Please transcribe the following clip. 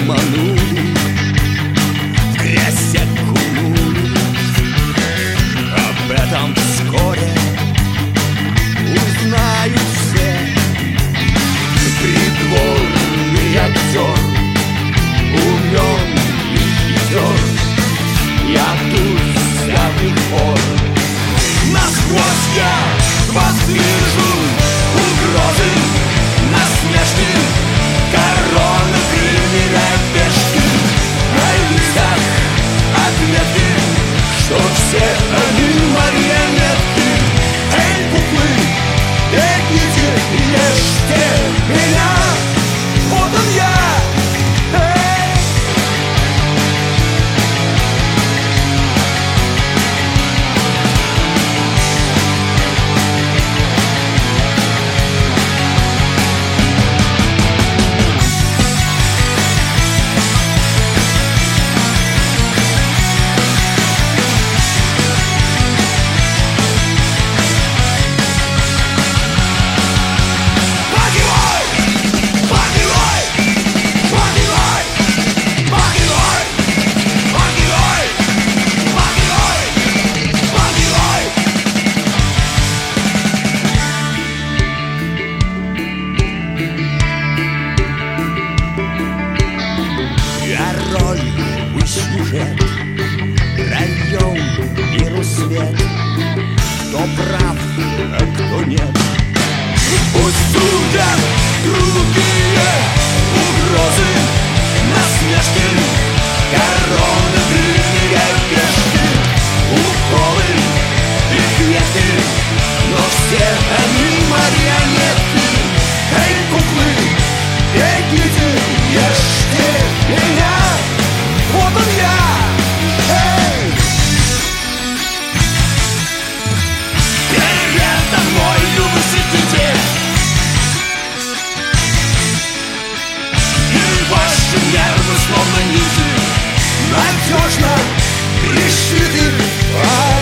обманули, в грязь окунули. Об этом вскоре узнают все. Придворный актер, умен и хитер, я тут с давних пор. Насквозь я вас вижу, угрозы, насмешки, короны, крылья, пешки, на листах отметки, что все они марионетки. Эй, куклы, бегите, ешьте меня, вот он я. Роль, живой сюжет, район, миру свет, кто прав, а кто нет. Пусть судят другие угрозы, насмешки, короны, крылья, пешки, уколы и кветки, но все они марионетки. Эй, куклы, бегите, ешьте меня, вот он я. Эй! Привет домой, вы сидите, и ваши нервы словно нити надежно пришиты.